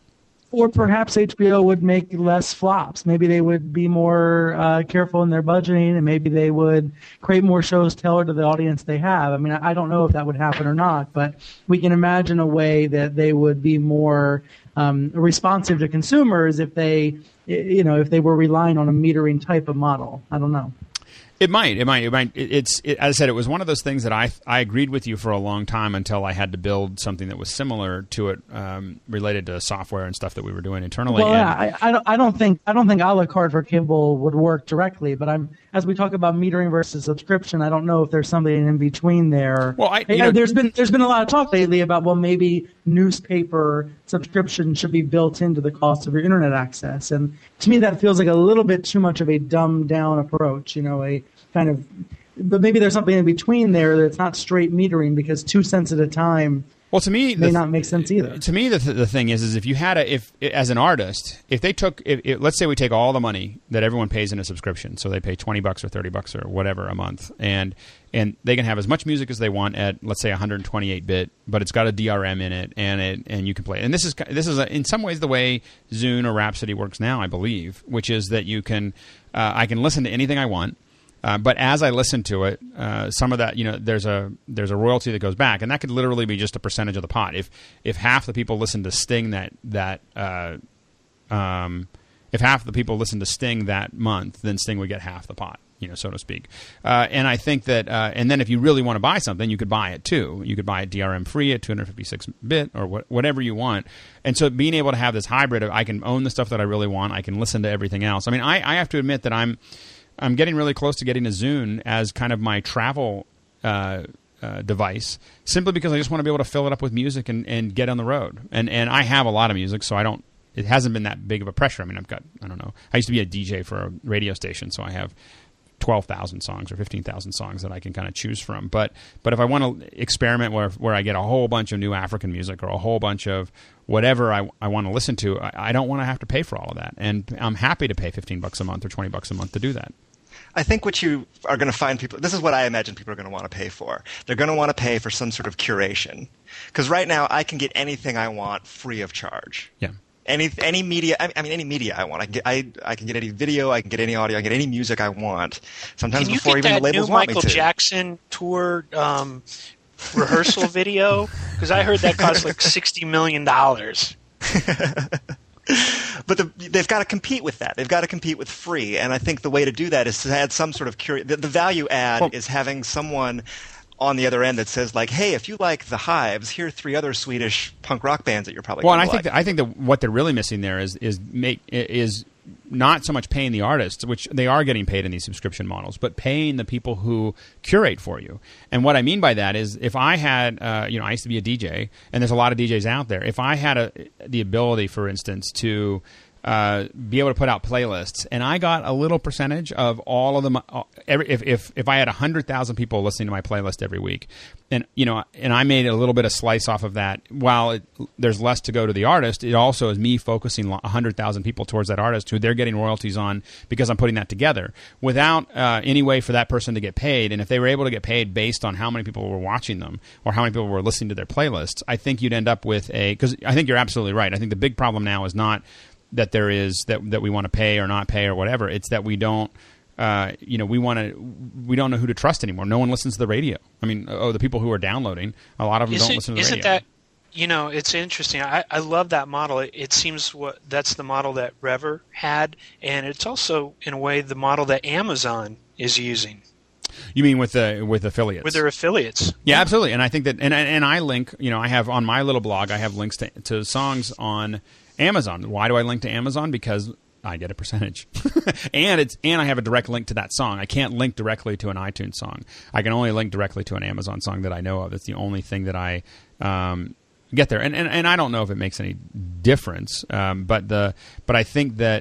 Or perhaps H B O would make less flops. Maybe they would be more uh, careful in their budgeting, and maybe they would create more shows tailored to the audience they have. I mean, I don't know if that would happen or not, but we can imagine a way that they would be more um, responsive to consumers if they, you know, if they were relying on a metering type of model. I don't know. It might. It might. It might. It, it's it, as I said. It was one of those things that I I agreed with you for a long time until I had to build something that was similar to it, um, related to software and stuff that we were doing internally. Well, and, yeah, I, I don't. I don't think. I don't think a la carte for cable would work directly. But I'm as we talk about metering versus subscription. I don't know if there's something in between there. Well, I, you hey, know, there's been there's been a lot of talk lately about well maybe newspaper subscription should be built into the cost of your internet access, and to me that feels like a little bit too much of a dumbed down approach. You know, a kind of, but maybe there's something in between there that's not straight metering because two cents at a time. Well, to me, may the, not make sense either. To me, the th- the thing is, is if you had a, if as an artist, if they took, if, if, let's say we take all the money that everyone pays in a subscription, so they pay twenty bucks or thirty bucks or whatever a month, and and they can have as much music as they want at, let's say, one twenty-eight bit, but it's got a D R M in it, and it and you can play it. And this is this is a, in some ways the way Zune or Rhapsody works now, I believe, which is that you can, uh, I can listen to anything I want. Uh, but as I listen to it, uh, some of that, you know, there's a there's a royalty that goes back, and that could literally be just a percentage of the pot. If if half the people listen to Sting that that uh, um, if half the people listen to Sting that month, then Sting would get half the pot, you know, so to speak. Uh, and I think that, uh, and then if you really want to buy something, you could buy it too. You could buy it D R M free at two fifty-six bit or what, whatever you want. And so being able to have this hybrid of I can own the stuff that I really want, I can listen to everything else. I mean, I, I have to admit that I'm. I'm getting really close to getting a Zune as kind of my travel uh, uh, device, simply because I just want to be able to fill it up with music and, and get on the road. And and I have a lot of music, so I don't. It hasn't been that big of a pressure. I mean, I've got I don't know. I used to be a D J for a radio station, so I have twelve thousand songs or fifteen thousand songs that I can kind of choose from. But but if I want to experiment where where I get a whole bunch of new African music or a whole bunch of whatever I, I want to listen to, I, I don't want to have to pay for all of that. And I'm happy to pay fifteen bucks a month or twenty bucks a month to do that. I think what you are going to find people – this is what I imagine people are going to want to pay for. They're going to want to pay for some sort of curation. Because right now I can get anything I want free of charge. Yeah. Any any media – I mean any media I want. I can, get, I, I can get any video. I can get any audio. I can get any music I want. Sometimes can you before get even that the labels new want Michael me to. Jackson tour um, rehearsal video? Because I heard that cost like sixty million dollars. But the, they've got to compete with that. They've got to compete with free. And I think the way to do that is to add some sort of curi- – the, the value add well, is having someone on the other end that says like, hey, if you like The Hives, here are three other Swedish punk rock bands that you're probably well, going to like. Well, and I think that, I think that what they're really missing there is is make is – not so much paying the artists, which they are getting paid in these subscription models, but paying the people who curate for you. And what I mean by that is if I had, uh, you know, I used to be a D J, and there's a lot of D Js out there. If I had a, the ability, for instance, to uh, be able to put out playlists, and I got a little percentage of all of them. Uh, every, if, if if I had one hundred thousand people listening to my playlist every week, and you know, and I made a little bit of slice off of that, while it, there's less to go to the artist, it also is me focusing one hundred thousand people towards that artist who they're getting royalties on because I'm putting that together without uh, any way for that person to get paid. And if they were able to get paid based on how many people were watching them or how many people were listening to their playlists, I think you'd end up with a, because I think you're absolutely right. I think the big problem now is not that there is that that we want to pay or not pay or whatever. It's that we don't, uh, you know, we want to, we don't know who to trust anymore. No one listens to the radio. I mean, oh, the people who are downloading, a lot of them isn't, don't listen to the isn't radio. That, you know, it's interesting. I, I love that model. It, it seems what that's the model that Rever had, and it's also in a way the model that Amazon is using. You mean with the with affiliates? With their affiliates. Yeah, absolutely. And I think that, and and I link, you know, I have on my little blog, I have links to, to songs on Amazon. Why do I link to Amazon? Because I get a percentage, and it's and I have a direct link to that song. I can't link directly to an iTunes song. I can only link directly to an Amazon song that I know of. It's the only thing that I um, get there, and, and and I don't know if it makes any difference. Um, but the but I think that.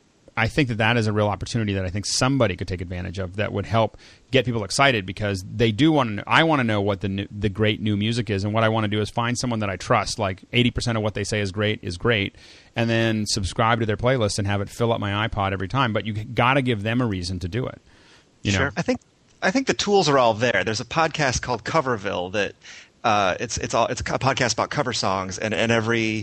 I think that that is a real opportunity that I think somebody could take advantage of that would help get people excited because they do want to know. I want to know what the new, the great new music is, and what I want to do is find someone that I trust. Like eighty percent of what they say is great is great, and then subscribe to their playlist and have it fill up my iPod every time. But you got to give them a reason to do it. You sure. know? I think I think the tools are all there. There's a podcast called Coverville that uh, it's it's all it's a podcast about cover songs, and, and every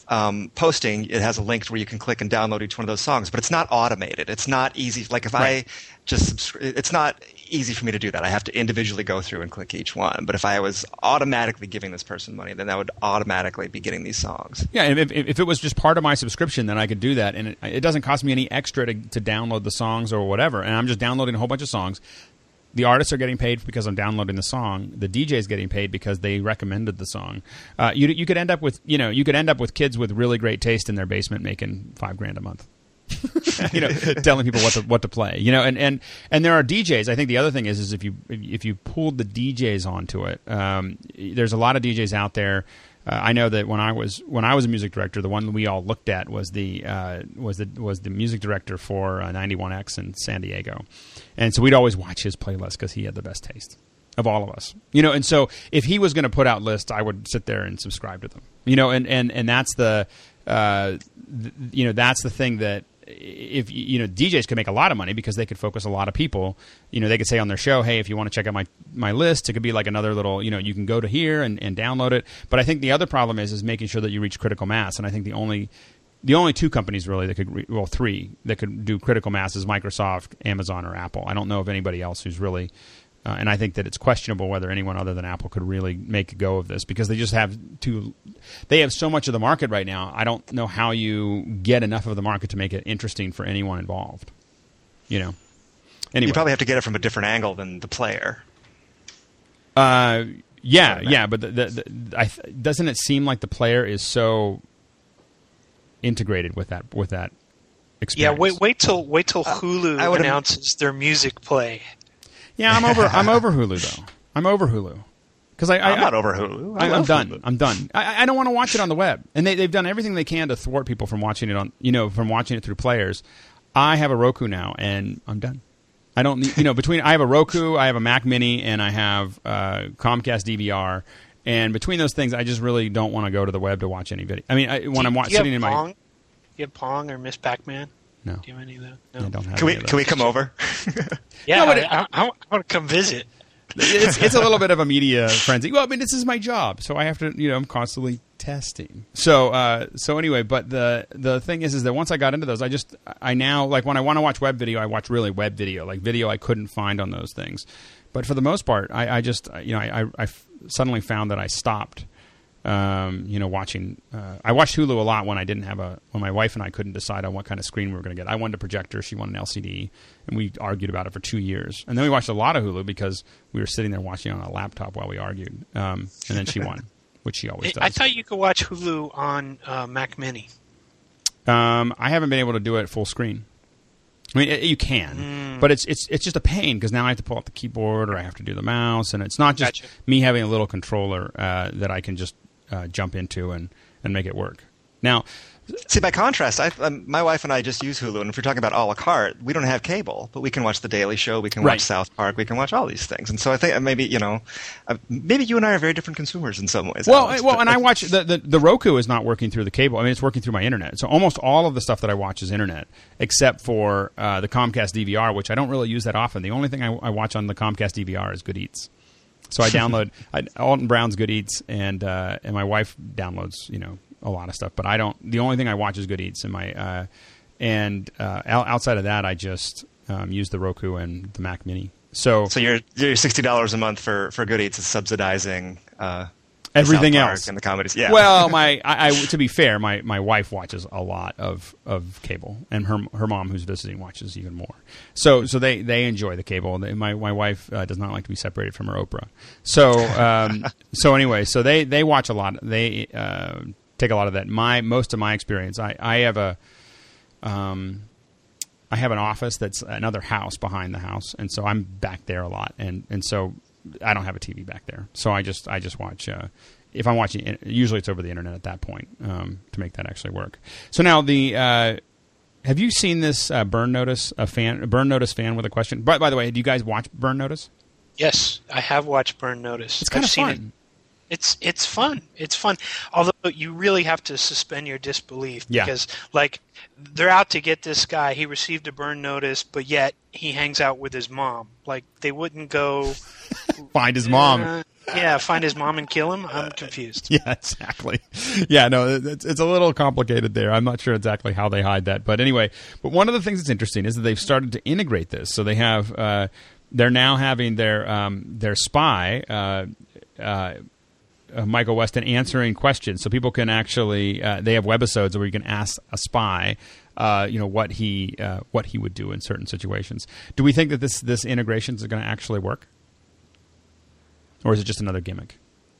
um, posting, it has a link where you can click and download each one of those songs, but it's not automated. It's not easy. Like if right. I just subscribe, it's not easy for me to do that. I have to individually go through and click each one. But if I was automatically giving this person money, then I would automatically be getting these songs. Yeah, and if, if it was just part of my subscription, then I could do that, and it, it doesn't cost me any extra to, to download the songs or whatever. And I'm just downloading a whole bunch of songs. The artists are getting paid because I'm downloading the song. The D J's getting paid because they recommended the song. Uh, you you could end up with you know you could end up with kids with really great taste in their basement making five grand a month. you know, telling people what to what to play. You know, and, and, and there are D Js. I think the other thing is is if you if you pulled the D Js onto it, um, there's a lot of D Js out there. Uh, I know that when I was when I was a music director, the one we all looked at was the uh, was the was the music director for uh, ninety-one X in San Diego, and so we'd always watch his playlist because he had the best taste of all of us. You know, and so if he was going to put out lists, I would sit there and subscribe to them. You know, and and, and that's the uh, th- you know that's the thing that. If you know D Js could make a lot of money because they could focus a lot of people. You know, they could say on their show, "Hey, if you want to check out my, my list, it could be like another little. You know, you can go to here and, and download it." But I think the other problem is is making sure that you reach critical mass. And I think the only the only two companies really that could re- well three that could do critical mass is Microsoft, Amazon, or Apple. I don't know of anybody else who's really. Uh, and I think that it's questionable whether anyone other than Apple could really make a go of this because they just have too. They have so much of the market right now. I don't know how you get enough of the market to make it interesting for anyone involved. You know. Anyway. You probably have to get it from a different angle than the player. Uh, yeah, yeah, but the, the, the, I, doesn't it seem like the player is so integrated with that with that experience? Yeah, wait, wait till wait till Hulu uh, announces their music play. Yeah, I'm over. I'm over Hulu though. I'm over Hulu because I, I. I'm not over Hulu. I I, I'm love done. Hulu. I'm done. I, I don't want to watch it on the web, and they, they've done everything they can to thwart people from watching it on. You know, from watching it through players. I have a Roku now, and I'm done. I don't need. You know, between I have a Roku, I have a Mac Mini, and I have uh, Comcast D V R, and between those things, I just really don't want to go to the web to watch any video. I mean, I, when do, I'm wa- do you sitting have in Pong? my. You have Pong or Miss Pac-Man? No. Do you have any of that? No. I don't have Can we any of can we those. come over? Yeah, No, but I, it- I, I, I want to come visit. it's, it's a little bit of a media frenzy. Well, I mean, this is my job, so I have to, you know, I'm constantly testing. So, uh, so anyway, but the the thing is, is that once I got into those, I just, I now, like when I want to watch web video, I watch really web video, like video I couldn't find on those things. But for the most part, I, I just, you know, I, I, I suddenly found that I stopped. Um, you know, watching. Uh, I watched Hulu a lot when I didn't have a. When my wife and I couldn't decide on what kind of screen we were going to get. I wanted a projector. She wanted an L C D, and we argued about it for two years. And then we watched a lot of Hulu because we were sitting there watching on a laptop while we argued. Um, and then she won, which she always does. I thought you could watch Hulu on uh, Mac Mini. Um, I haven't been able to do it full screen. I mean, it, you can, Mm. but it's it's it's just a pain because now I have to pull out the keyboard or I have to do the mouse, and it's not just Gotcha. me having a little controller uh, that I can just uh, jump into and, and make it work. Now, See, by contrast, I, um, my wife and I just use Hulu, and if you're talking about a la carte, we don't have cable, but we can watch The Daily Show, we can Right. watch South Park, we can watch all these things. And so I think uh, maybe, you know, uh, maybe you and I are very different consumers in some ways. well, Alex, well, but and I watch the, the the Roku is not working through the cable. I mean, it's working through my internet. So almost all of the stuff that I watch is internet, except for uh, the Comcast D V R, which I don't really use that often. The only thing I, I watch on the Comcast D V R is Good Eats. So I download I, Alton Brown's Good Eats, and uh, and my wife downloads, you know, a lot of stuff. But I don't. The only thing I watch is Good Eats, and my uh, and uh, outside of that, I just um, use the Roku and the Mac Mini. So, So your your sixty dollars a month for, for Good Eats is subsidizing uh, everything South Park else and the comedies. Yeah. Well, my I, I to be fair, my, my wife watches a lot of, of cable, and her her mom who's visiting watches even more. So so they, they enjoy the cable. They, my my wife uh, does not like to be separated from her Oprah. So um, so anyway, so they, they watch a lot. They uh, take a lot of that. My most of my experience, I, I have a um, I have an office that's another house behind the house, and so I'm back there a lot, and, and so I don't have a T V back there. So I just I just watch. Uh, if I'm watching, usually it's over the internet at that point um, to make that actually work. So now the uh, have you seen this uh, Burn Notice a fan a Burn Notice fan with a question? By, by the way, do you guys watch Burn Notice? Yes, I have watched Burn Notice. It's kind I've of seen fun. it. It's it's fun. It's fun. Although you really have to suspend your disbelief Yeah. because, like, they're out to get this guy. He received a burn notice, but yet he hangs out with his mom. Like, they wouldn't go Find his mom. Uh, Yeah, find his mom and kill him. I'm confused. Yeah, exactly. Yeah, no, it's, it's a little complicated there. I'm not sure exactly how they hide that, but anyway. But one of the things that's interesting is that they've started to integrate this. So they have, uh, they're now having their um, their spy, uh, uh, uh, Michael Weston, answering questions. So people can actually, uh, they have webisodes where you can ask a spy, uh, you know, what he uh, what he would do in certain situations. Do we think that this this integration is going to actually work? Or is it just another gimmick?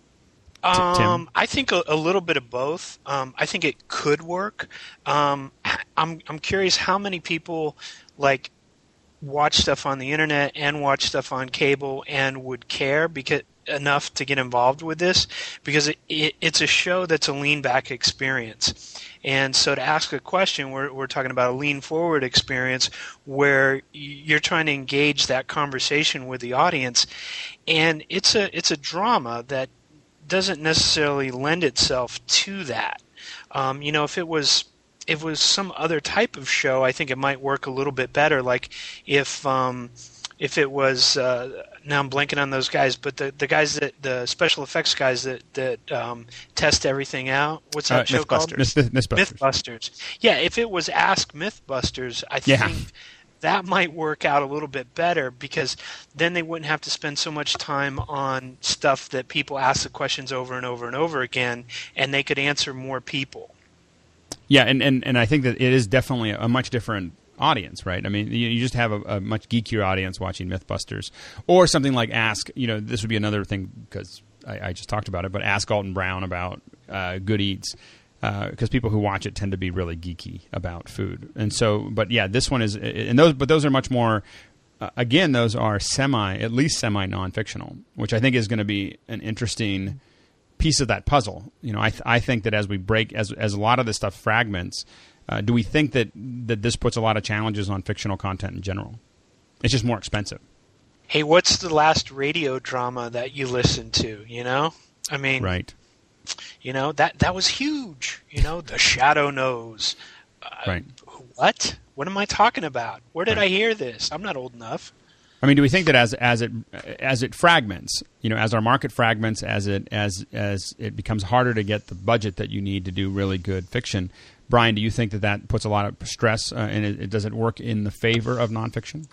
Um, I think a, a little bit of both. Um, I think it could work. Um, I'm I'm curious how many people like watch stuff on the internet and watch stuff on cable and would care because enough to get involved with this, because it, it, it's a show that's a lean back experience. And so to ask a question, we're we're talking about a lean forward experience where you're trying to engage that conversation with the audience, and it's a it's a drama that doesn't necessarily lend itself to that. Um, you know, if it was if it was some other type of show, I think it might work a little bit better. Like if um, if it was uh, now I'm blanking on those guys, but the, the guys that the special effects guys that that um, test everything out. What's that uh, show called? Myth, Myth, Mythbusters. Mythbusters. Yeah, if it was Ask Mythbusters, I yeah. think that might work out a little bit better, because then they wouldn't have to spend so much time on stuff that people ask the questions over and over and over again, and they could answer more people. Yeah, and, and, and I think that it is definitely a much different audience, right? I mean, you, you just have a, a much geekier audience watching Mythbusters, or something like Ask. You know, this would be another thing because I, I just talked about it, but Ask Alton Brown about uh, Good Eats, because uh, people who watch it tend to be really geeky about food, and so. But yeah, this one is, and those, but those are much more. Uh, again, those are semi, at least semi non-fictional, which I think is going to be an interesting piece of that puzzle. You know, I th- I think that as we break, as as a lot of this stuff fragments. Uh, do we think that, that this puts a lot of challenges on fictional content in general? It's just more expensive. Hey, what's the last radio drama that you listened to, you know? I mean, right. You know, that, that was huge. You know, The Shadow Knows. Uh, right. What? What am I talking about? Where did right. I hear this? I'm not old enough. I mean, do we think that as as it as it fragments, you know, as our market fragments, as it as as it becomes harder to get the budget that you need to do really good fiction, Brian, do you think that that puts a lot of stress, uh, and it, it, does it work in the favor of nonfiction?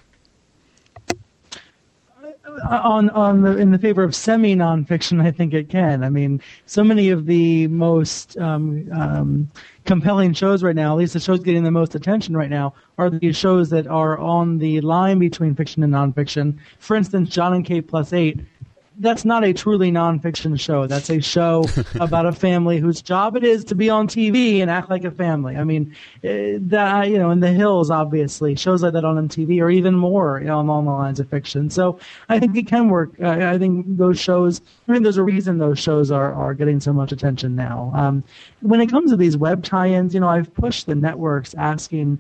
On on the in the favor of semi nonfiction, I think it can. I mean, so many of the most um, um, compelling shows right now, at least the shows getting the most attention right now, are the shows that are on the line between fiction and nonfiction. For instance, John and Kate Plus Eight. That's not a truly nonfiction show. That's a show about a family whose job it is to be on T V and act like a family. I mean, that, you know, in The Hills, obviously, shows like that on M T V, or even more, you know, along the lines of fiction. So I think it can work. Uh, I think those shows, I mean, there's a reason those shows are, are getting so much attention now. Um, when it comes to these web tie-ins, you know, I've pushed the networks asking,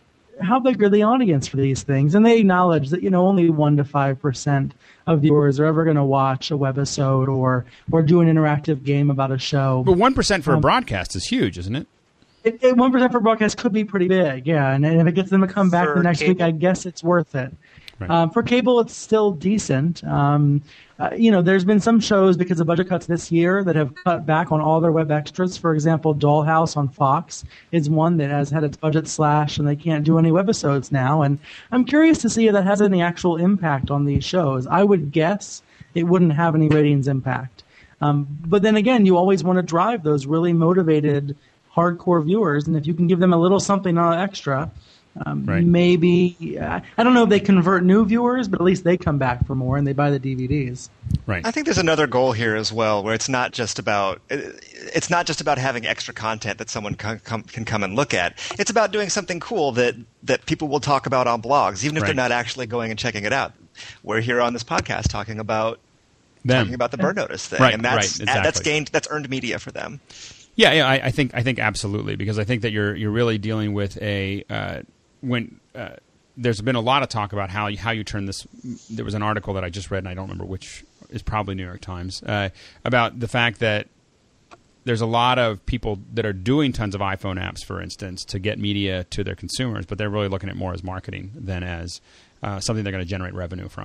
how big are the audience for these things? And they acknowledge that, you know, only one to five percent of viewers are ever going to watch a webisode or or do an interactive game about a show. But one percent for um, a broadcast is huge, isn't it? It, it, one percent for broadcast could be pretty big, yeah. And, and if it gets them to come back for the next cable. week, I guess it's worth it. Right. Um, for cable, it's still decent. Um, uh, you know, there's been some shows because of budget cuts this year that have cut back on all their web extras. For example, Dollhouse on Fox is one that has had its budget slashed, and they can't do any webisodes now. And I'm curious to see if that has any actual impact on these shows. I would guess it wouldn't have any ratings impact. Um, but then again, you always want to drive those really motivated, hardcore viewers, and if you can give them a little something uh, extra, um, right. maybe uh, I don't know if they convert new viewers, but at least they come back for more and they buy the D V Ds. Right. I think there's another goal here as well, where it's not just about it's not just about having extra content that someone can come, can come and look at. It's about doing something cool that that people will talk about on blogs, even if right. they're not actually going and checking it out. We're here on this podcast talking about them. talking about the Burn Notice thing, right, and that's right, exactly. that's gained that's earned media for them. Yeah, yeah, I, I think I think absolutely, because I think that you're you're really dealing with a uh, when uh, there's been a lot of talk about how you, how you turn this. There was an article that I just read, and I don't remember which is probably New York Times, uh, about the fact that there's a lot of people that are doing tons of iPhone apps, for instance, to get media to their consumers, but they're really looking at more as marketing than as uh, something they're going to generate revenue from.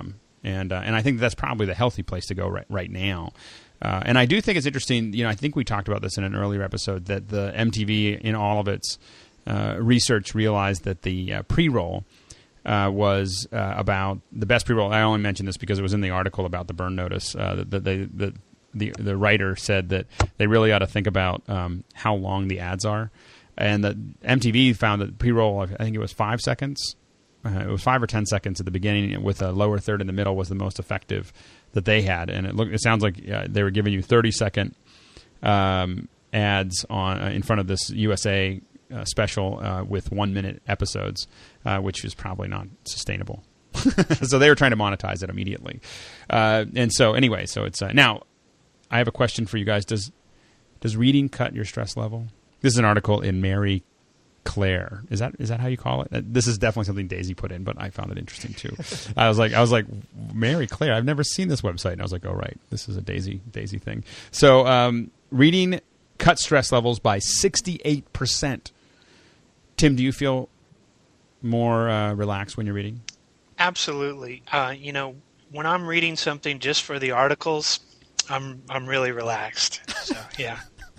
and uh, and I think that's probably the healthy place to go right right now. Uh, and I do think it's interesting. You know, I think we talked about this in an earlier episode that the M T V, in all of its uh, research, realized that the uh, pre-roll uh, was uh, about the best pre-roll. I only mentioned this because it was in the article about the burn notice. Uh, that the, the, the the the writer said that they really ought to think about um, how long the ads are, and that M T V found that pre-roll, I think it was five seconds. Uh, it was five or ten seconds at the beginning, with a lower third in the middle was the most effective that they had. And it look, it sounds like uh, they were giving you thirty second um, ads on uh, in front of this U S A uh, special uh, with one minute episodes, uh, which is probably not sustainable. So they were trying to monetize it immediately. Uh, and so anyway, so it's uh, now I have a question for you guys. Does does reading cut your stress level? This is an article in Mary Claire. Is that is that how you call it? This is definitely something Daisy put in, but I found it interesting too. I was like, I was like, Mary Claire. I've never seen this website, and I was like, oh right, this is a Daisy Daisy thing. So um, reading cut stress levels by sixty-eight percent. Tim, do you feel more uh, relaxed when you're reading? Absolutely. Uh, you know, when I'm reading something just for the articles, I'm I'm really relaxed. So yeah.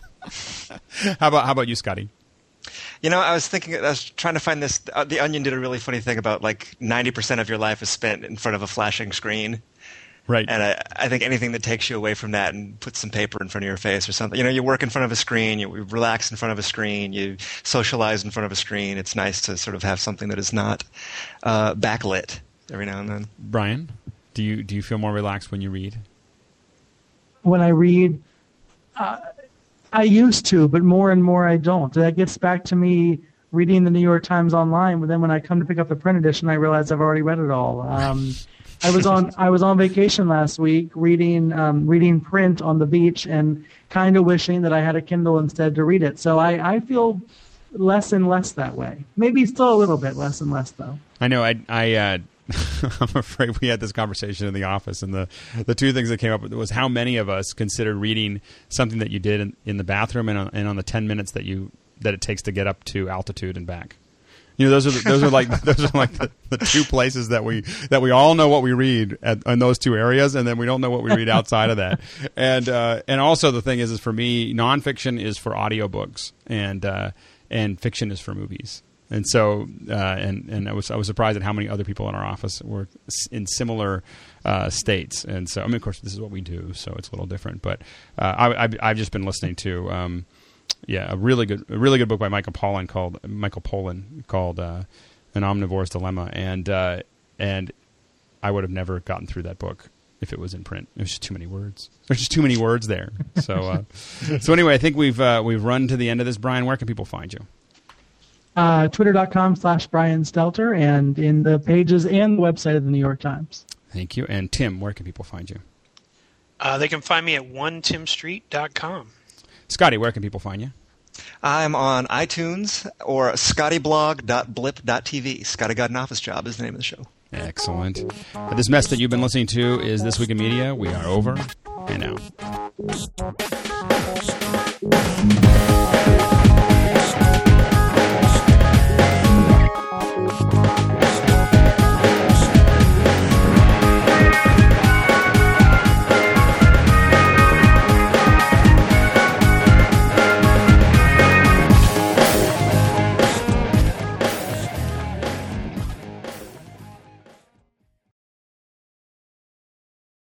How about how about you, Scotty? You know, I was thinking, I was trying to find this. Uh, the Onion did a really funny thing about like ninety percent of your life is spent in front of a flashing screen. Right. And I, I think anything that takes you away from that and puts some paper in front of your face or something. You know, you work in front of a screen, you relax in front of a screen, you socialize in front of a screen. It's nice to sort of have something that is not uh, backlit every now and then. Brian, do you do you feel more relaxed when you read? When I read, uh, I used to, but more and more I don't. That gets back to me reading the New York Times online, but then when I come to pick up the print edition, I realize I've already read it all. Um, I was on I was on vacation last week, reading um, reading print on the beach, and kind of wishing that I had a Kindle instead to read it. So I, I feel less and less that way. Maybe still a little bit less and less, though. I know. I I. Uh... I'm afraid we had this conversation in the office, and the, the two things that came up was how many of us considered reading something that you did in, in the bathroom and on, and on the ten minutes that you that it takes to get up to altitude and back. You know, those are the, those are like those are like the, the two places that we that we all know what we read at, in those two areas, and then we don't know what we read outside of that. And uh, and also the thing is, is for me, nonfiction is for audiobooks, and uh, and fiction is for movies. And so, uh, and and I was I was surprised at how many other people in our office were in similar uh, states. And so, I mean, of course, this is what we do, so it's a little different. But uh, I, I've, I've just been listening to, um, yeah, a really good, a really good book by Michael Pollan called Michael Pollan called uh, An Omnivore's Dilemma, and uh, and I would have never gotten through that book if it was in print. It was just too many words. There's just too many words there. So, uh, so anyway, I think we've uh, we've run to the end of this. Brian, where can people find you? Uh, Twitter.com slash Brian Stelter, and in the pages and the website of the New York Times. Thank you. And Tim, where can people find you? Uh, they can find me at one tim street dot com. Scotty, where can people find you? I'm on iTunes or scottyblog dot blip dot t v. Scotty Got an Office Job is the name of the show. Excellent. This mess that you've been listening to is This Week in Media. We are over and out.